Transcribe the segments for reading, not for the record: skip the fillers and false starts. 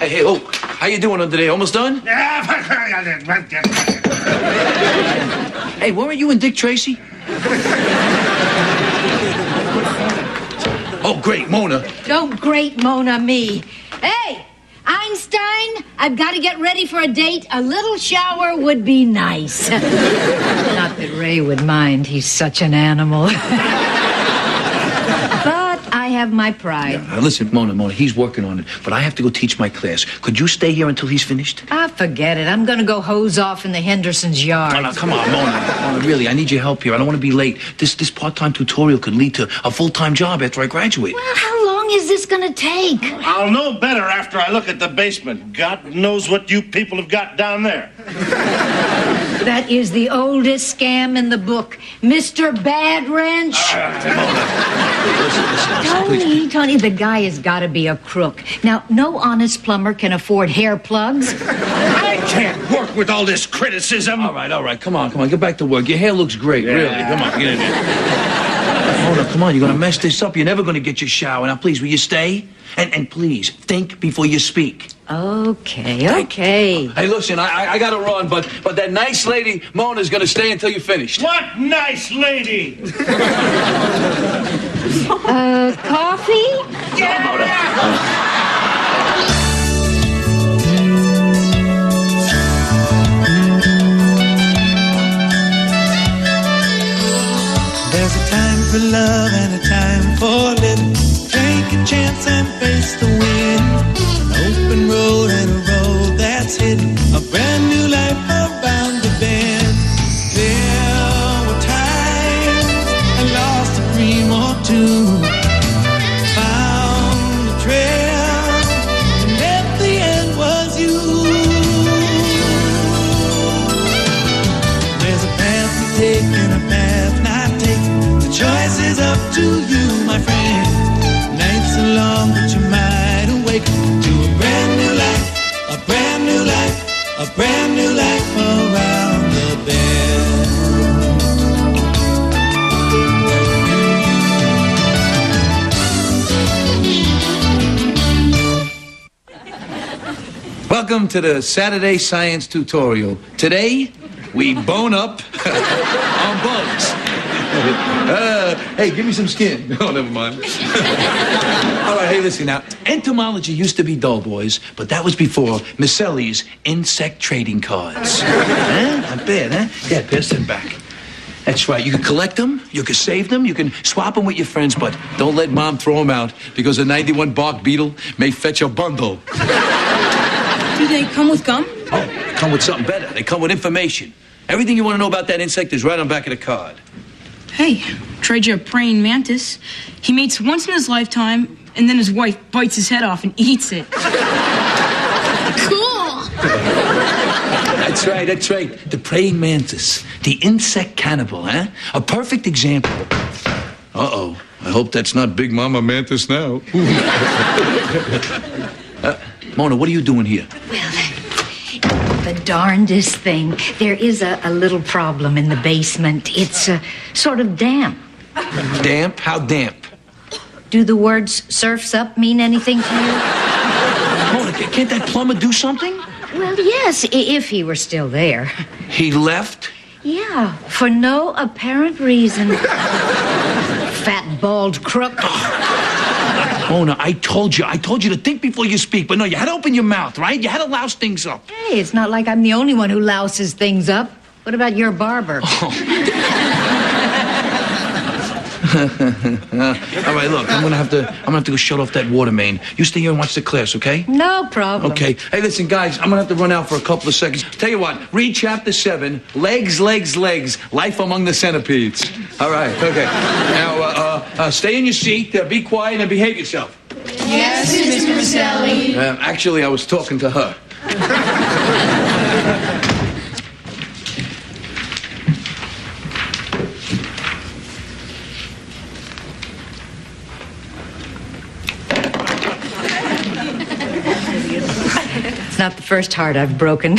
Hey, oh, how you doing today? Almost done? Hey, weren't you and Dick Tracy? Oh, great, Mona. Don't great Mona me. Hey, Einstein, I've got to get ready for a date. A little shower would be nice. Not that Ray would mind. He's such an animal. But I have my pride. Yeah, listen, Mona, he's working on it, but I have to go teach my class. Could you stay here until he's finished? Ah, forget it. I'm going to go hose off in the Henderson's yard. Oh, no, come on, Mona, really, I need your help here. I don't want to be late. This part-time tutorial could lead to a full-time job after I graduate. Well, how long is this going to take? I'll know better after I look at the basement. God knows what you people have got down there. That is the oldest scam in the book. Mr. Bad Wrench. Tony, the guy has got to be a crook. Now, no honest plumber can afford hair plugs. I can't work with all this criticism. All right. Come on. Get back to work. Your hair looks great, really. Come on, get in there. Mona, come on. You're going to mess this up. You're never going to get your shower. Now, please, will you stay? And please, think before you speak. Okay. Hey, listen, I got to run, but that nice lady, Mona's going to stay until you're finished. What nice lady? Coffee? Yeah, Mona. There's a time for love and a time for living. Take a chance and face the wind. An open road and a road that's hidden. A brand new life around the bend. There were times I lost a dream or two. Found a trail, and at the end was you. There's a path to take and a path not taken. The choice is up to you, my friend. Nights are long, but you might awaken to a brand new life, a brand new life, a brand new life around the bend. Welcome to the Saturday Science Tutorial. Today, we bone up on bugs. Hey, give me some skin. Oh, never mind. All right, hey, listen now. Entomology used to be dull, boys, but that was before Miscelli's insect trading cards. Not bad, huh? Yeah, pass them back. That's right. You can collect them, you can save them, you can swap them with your friends, but don't let Mom throw them out because a 91 bark beetle may fetch a bundle. Do they come with gum? Oh, they come with something better. They come with information. Everything you want to know about that insect is right on the back of the card. Hey, tried your praying mantis. He mates once in his lifetime, and then his wife bites his head off and eats it. Cool. That's right. The praying mantis. The insect cannibal, huh? A perfect example. Uh-oh. I hope that's not Big Mama Mantis now. Mona, what are you doing here? Well, the darndest thing. There is a little problem in the basement. It's sort of damp. Damp? How damp? Do the words surf's up mean anything to you? Mona, can't that plumber do something? Well, yes, if he were still there. He left? Yeah, for no apparent reason. Fat, bald crook. Mona, I told you to think before you speak, but no, you had to open your mouth, right? You had to louse things up. Hey, it's not like I'm the only one who louses things up. What about your barber? Oh. All right, look, I'm gonna have to go shut off that water main. You stay here and watch the class, okay? No problem. Okay. Hey, listen, guys, I'm gonna have to run out for a couple of seconds. Tell you what, read chapter 7, legs, life among the centipedes. All right, okay. Now, stay in your seat, be quiet, and behave yourself. Yes, Mr. Miscelli. Actually, I was talking to her. It's not the first heart I've broken.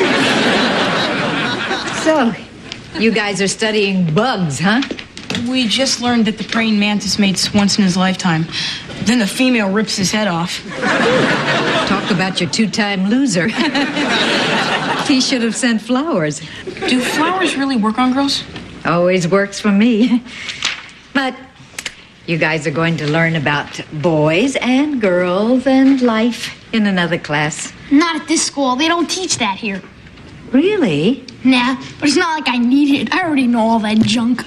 So, you guys are studying bugs, huh? We just learned that the praying mantis mates once in his lifetime. Then the female rips his head off. Talk about your two-time loser. He should have sent flowers. Do flowers really work on girls? Always works for me. But you guys are going to learn about boys and girls and life in another class. Not at this school. They don't teach that here. Really? Nah, but it's not like I need it. I already know all that junk.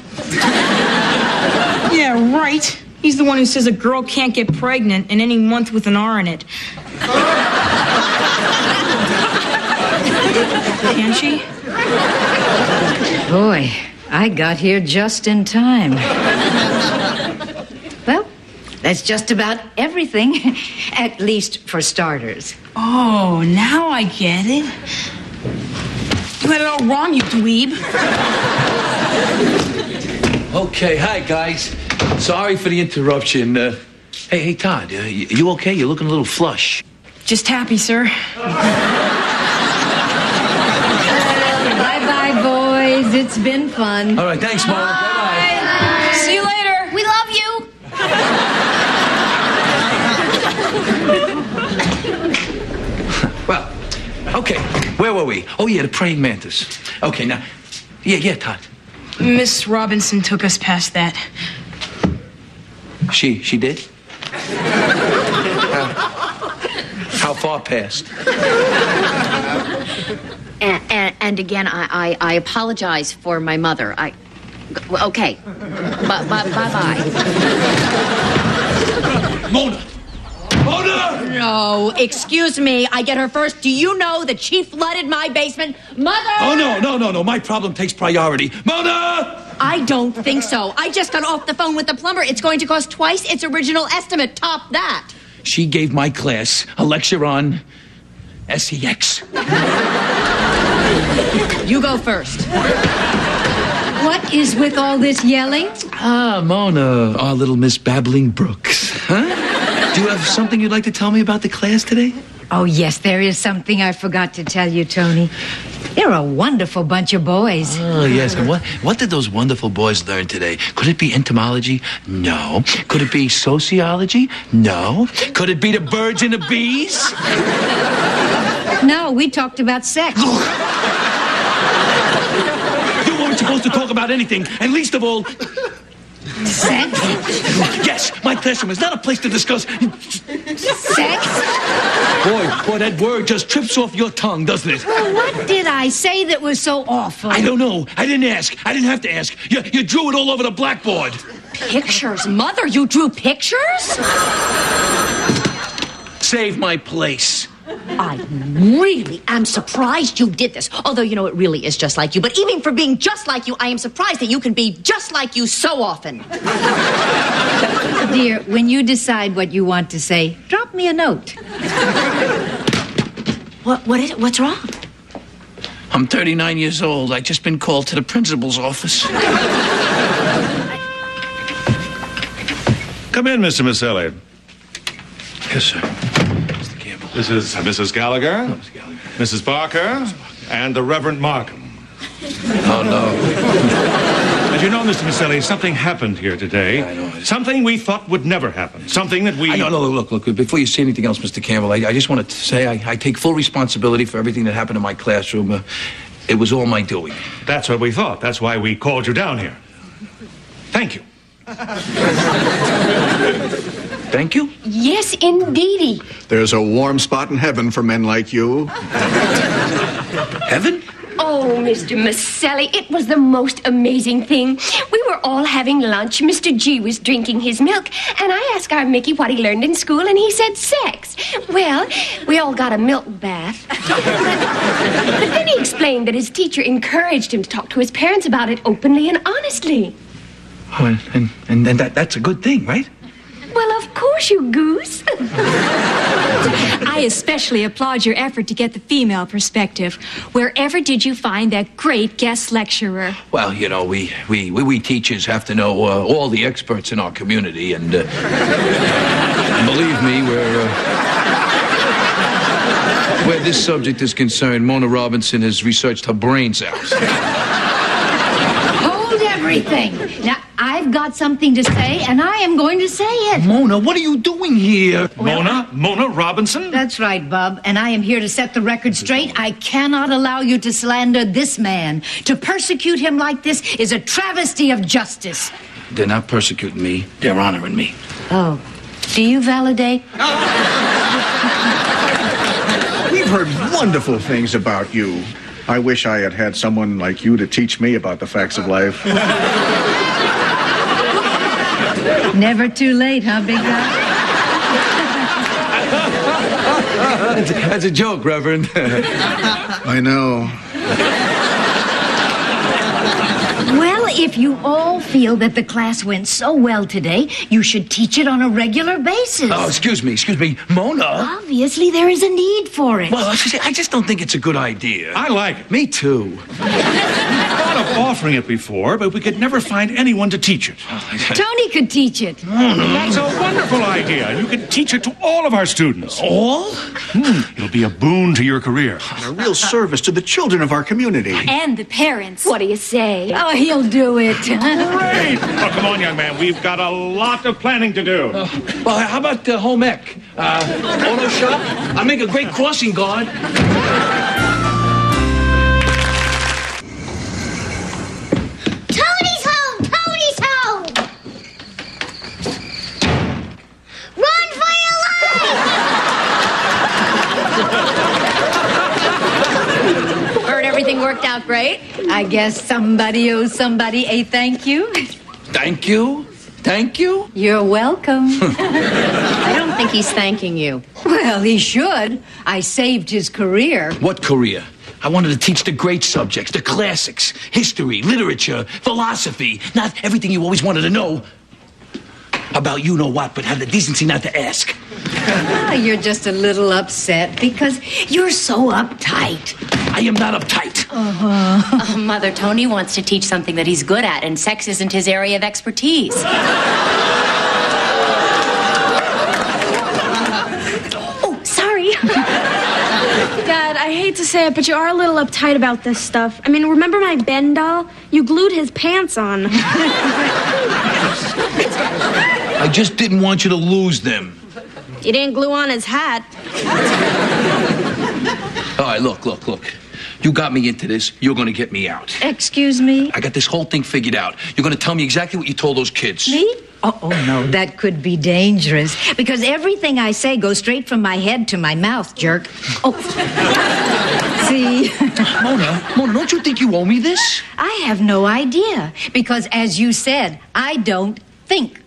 Yeah, right. He's the one who says a girl can't get pregnant in any month with an R in it. Can she? Boy, I got here just in time. Well, that's just about everything, at least for starters. Oh, now I get it. You had it all wrong, you dweeb. Okay, hi, guys. Sorry for the interruption. Hey, Todd, you okay? You're looking a little flush. Just happy, sir. Bye-bye, boys. It's been fun. All right, thanks, Mom. Bye-bye. See you later. We love you. Well, okay, where were we? Oh, yeah, the praying mantis. Okay, now, yeah, Todd. Miss Robinson took us past that. She did? How far past? And again, I apologize for my mother. Okay. Bye-bye. Mona! No, excuse me. I get her first. Do you know that she flooded my basement? Mother! Oh, no. My problem takes priority. Mona! I don't think so. I just got off the phone with the plumber. It's going to cost twice its original estimate. Top that. She gave my class a lecture on sex. You go first. What is with all this yelling? Ah, Mona, our little Miss Babbling Brooks. Huh? Do you have something you'd like to tell me about the class today? Oh, yes, there is something I forgot to tell you, Tony. You're a wonderful bunch of boys. Oh, yes. And what did those wonderful boys learn today? Could it be entomology? No. Could it be sociology? No. Could it be the birds and the bees? No, we talked about sex. You weren't supposed to talk about anything, and least of all... Sex? Yes, my classroom is not a place to discuss... Sex? Boy, that word just trips off your tongue, doesn't it? Well, what did I say that was so awful? I don't know. I didn't ask. I didn't have to ask. You drew it all over the blackboard. Pictures? Mother, you drew pictures? Save my place. I really am surprised you did this. Although, you know, it really is just like you. But even for being just like you, I am surprised that you can be just like you so often. Dear, when you decide what you want to say, drop me a note. What is it? What's wrong? I'm 39 years old. I've just been called to the principal's office. Come in, Mr. Maselli. Yes, sir. Mr. Campbell. This is Mrs. Gallagher, Mrs. Gallagher. Mrs. Barker, and the Reverend Markham. Oh, no. And you know, Mr. Maselli, something happened here today. I know. Something we thought would never happen. Something that we... I know, look, before you say anything else, Mr. Campbell, I just wanted to say I take full responsibility for everything that happened in my classroom. It was all my doing. That's what we thought. That's why we called you down here. Thank you. Thank you? Yes, indeedy. There's a warm spot in heaven for men like you. Heaven? Oh, Mr. Maselli, it was the most amazing thing. We were all having lunch. Mr. G was drinking his milk, and I asked our Mickey what he learned in school, and he said sex. Well, we all got a milk bath. But then he explained that his teacher encouraged him to talk to his parents about it openly and honestly. Oh, and that's a good thing, right? Well, of course, you goose. I especially applaud your effort to get the female perspective. Wherever did you find that great guest lecturer? Well, you know, we teachers have to know all the experts in our community, and believe me, where this subject is concerned, Mona Robinson has researched her brains out. Hold everything. Now, I I've got something to say, and I am going to say it. Mona, what are you doing here? Mona Robinson? That's right, Bub, and I am here to set the record straight. I cannot allow you to slander this man. To persecute him like this is a travesty of justice. They're not persecuting me. They're honoring me. Oh, do you validate? We've heard wonderful things about you. I wish I had had someone like you to teach me about the facts of life. Never too late, huh, big guy? That's a joke, Reverend. I know. Well, if you all feel that the class went so well today, you should teach it on a regular basis. Oh, excuse me, Mona. Obviously, there is a need for it. Well, I just don't think it's a good idea. I like it. Me too. We thought of offering it before, but we could never find anyone to teach it. Tony could teach it. That's a wonderful idea. You could teach it to all of our students. All? It'll be a boon to your career. And a real service to the children of our community. And the parents. What do you say? Oh, he'll do it. Great! Oh, come on, young man. We've got a lot of planning to do. Well, how about home ec? Auto shop? I make a great crossing guard. Tony's home! Tony's home! Run for your life! Heard everything worked out great? I guess somebody owes somebody a thank you. Thank you? Thank you? You're welcome. I don't think he's thanking you. Well, he should. I saved his career. What career? I wanted to teach the great subjects, the classics, history, literature, philosophy. Not everything you always wanted to know about you know what, but have the decency not to ask. You're just a little upset because you're so uptight. I am not uptight. Mother, Tony wants to teach something that he's good at, and sex isn't his area of expertise. Oh, sorry. Dad, I hate to say it, but you are a little uptight about this stuff. I mean, remember my Ben doll? You glued his pants on. I just didn't want you to lose them. You didn't glue on his hat. All right, look. You got me into this. You're going to get me out. Excuse me? I got this whole thing figured out. You're going to tell me exactly what you told those kids. Me? Oh, no, that could be dangerous. Because everything I say goes straight from my head to my mouth, jerk. Oh. See? Mona, don't you think you owe me this? I have no idea. Because, as you said, I don't think.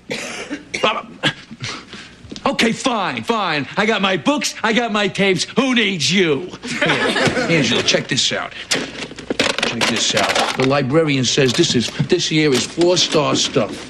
Okay, fine. I got my books, I got my tapes. Who needs you? Here, Angela, check this out. The librarian says this here is 4-star stuff.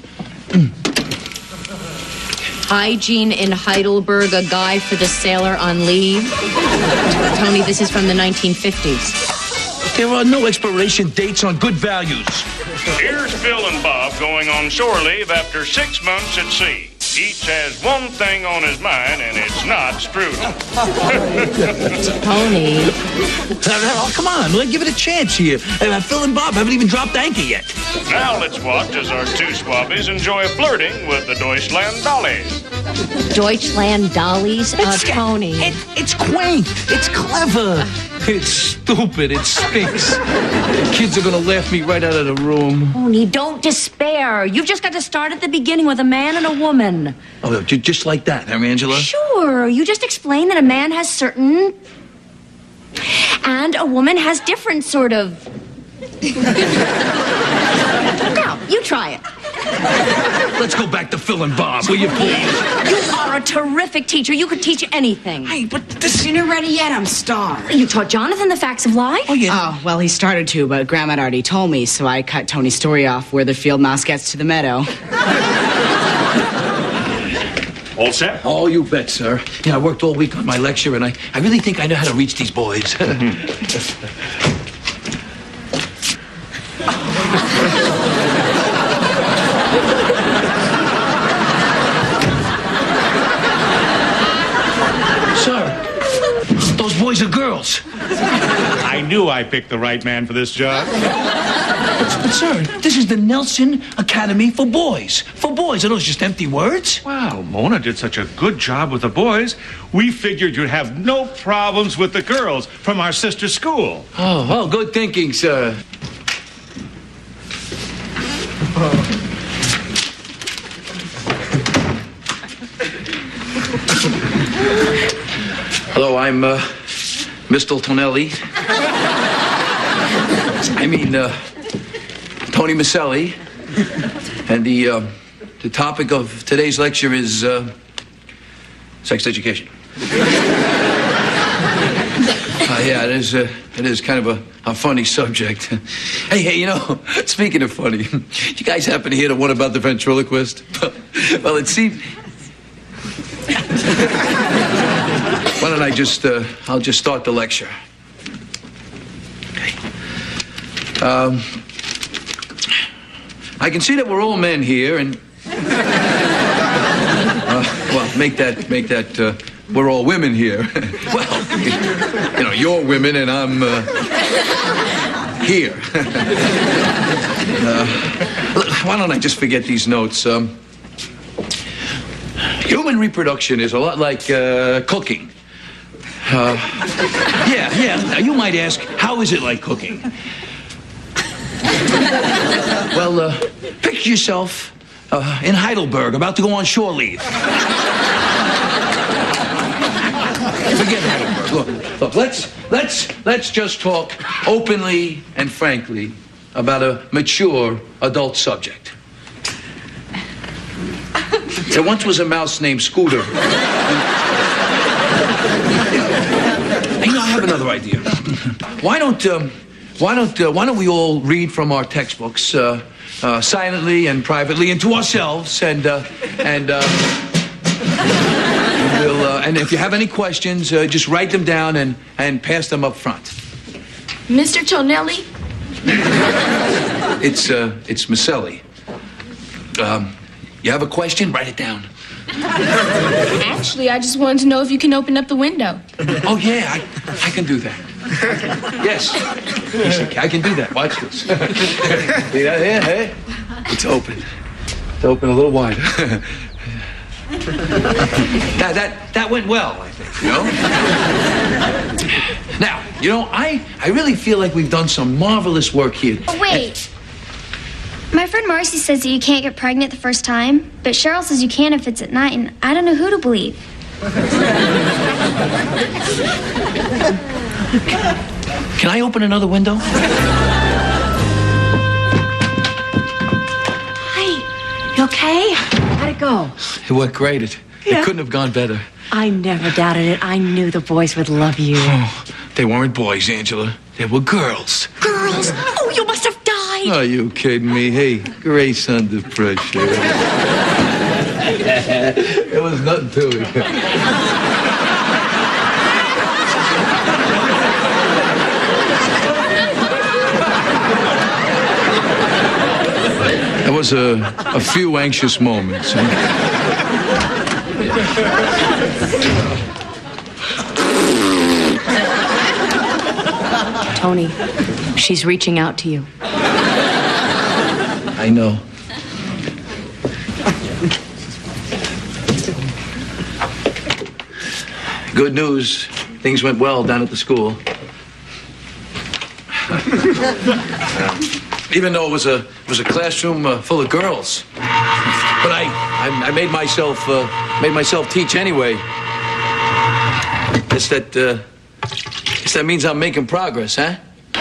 Hygiene in Heidelberg, a guide for the sailor on leave. Tony, this is from the 1950s. There are no expiration dates on good values. Here's Phil and Bob going on shore leave after 6 months at sea. Each has one thing on his mind, and it's not strudel. Tony. Oh, come on, give it a chance here. Phil and Bob haven't even dropped anchor yet. Now let's watch as our two swabbies enjoy flirting with the Deutschland dollies. Deutschland dollies? Tony. It's quaint. It's clever. It's stupid. It stinks. The kids are going to laugh me right out of the room. Tony, don't despair. You've just got to start at the beginning with a man and a woman. Oh, just like that, huh, Angela? Sure. You just explain that a man has certain... and a woman has different sort of... Now, you try it. Let's go back to Phil and Bob, will you please? You are a terrific teacher. You could teach anything. Hey, but this... You're not ready yet. I'm starved. You taught Jonathan the facts of life? Oh, yeah. Oh, well, he started to, but Grandma had already told me, so I cut Tony's story off where the field mouse gets to the meadow. All set? Oh, you bet, sir. Yeah, I worked all week on my lecture, and I really think I know how to reach these boys. Sir, those boys are girls. I knew I picked the right man for this job. But, sir, this is the Nelson Academy for Boys. For boys. Are those just empty words? Wow, Mona did such a good job with the boys. We figured you'd have no problems with the girls from our sister school. Oh, well, good thinking, sir. Hello, I'm Mr. Tonelli. I mean, Tony Maselli. And the topic of today's lecture is sex education. Yeah, it is kind of a funny subject. Hey, you know, speaking of funny, you guys happen to hear the one about the ventriloquist? Well, it seems... Why don't I just, I'll just start the lecture. Okay. I can see that we're all men here, and... well, make that, we're all women here. Well, you know, you're women and I'm, here. Why don't I just forget these notes? Human reproduction is a lot like, cooking. Yeah. Now, you might ask, how is it like cooking? Well, picture yourself in Heidelberg, about to go on shore leave. Forget Heidelberg. Look. Let's just talk openly and frankly about a mature adult subject. There once was a mouse named Scooter. You know, I have another idea. Why don't we all read from our textbooks silently and privately and to ourselves, and if you have any questions, just write them down and pass them up front. Mr. Tonelli? It's Maselli. You have a question? Write it down. Actually, I just wanted to know if you can open up the window. Oh, yeah, I can do that. Yes, I can do that. Watch this. See that here? Hey? It's open. It's open a little wider. That went well, I think, you know? Now, you know, I really feel like we've done some marvelous work here. Oh, wait. My friend Marcy says that you can't get pregnant the first time, but Cheryl says you can if it's at night, and I don't know who to believe. Can I open another window? Hi. You okay? How'd it go? It went great. It couldn't have gone better. I never doubted it. I knew the boys would love you. Oh, they weren't boys, Angela. They were girls. Girls? Oh, you must have died. Are you kidding me? Hey, grace under pressure. There was nothing to it. There was a few anxious moments. Tony, she's reaching out to you. I know. Good news. Things went well down at the school. Even though it was a classroom full of girls. But I made myself teach anyway. Guess that means I'm making progress, huh?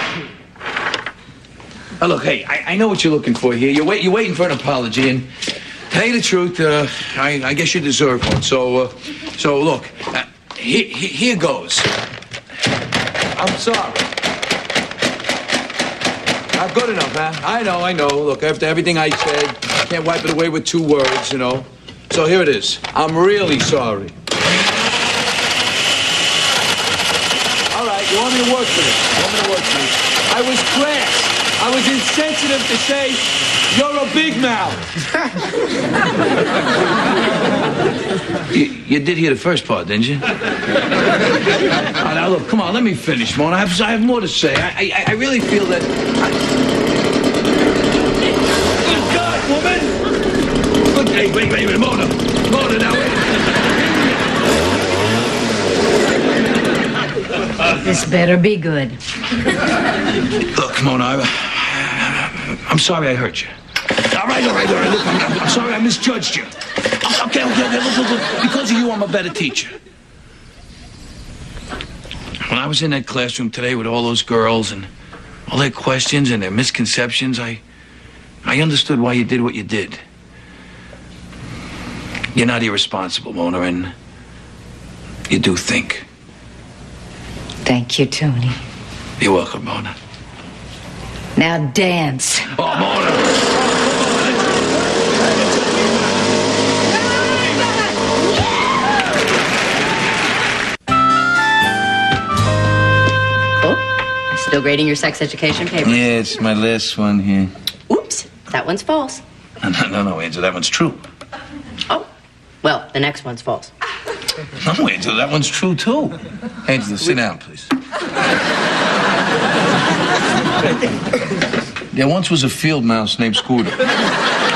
Oh, look, hey, I know what you're looking for here. You're waiting for an apology, and to tell you the truth, I guess you deserve one. So look, here goes. I'm sorry. Not good enough, huh? I know. Look, after everything I said, I can't wipe it away with 2 words, you know. So here it is. I'm really sorry. All right, you want me to work for this? I was crass. I was insensitive to say, you're a big mouth. You did hear the first part, didn't you? All right, now look, come on, let me finish, Mona. I have more to say. I really feel that... Wait a minute, Mona, now. This better be good. Look, Mona, I'm sorry I hurt you. All right. Look, I'm sorry I misjudged you. Okay. Look. Because of you, I'm a better teacher. When I was in that classroom today with all those girls and all their questions and their misconceptions, I understood why you did what you did. You're not irresponsible, Mona, and you do think. Thank you, Tony. You're welcome, Mona. Now dance. Oh, Mona! Still grading your sex education papers? Yeah, it's my last one here. Oops, that one's false. No, Angela, that one's true. Oh, well, the next one's false. No, Angela, that one's true, too. Angela, sit down, please. There once was a field mouse named Scooter.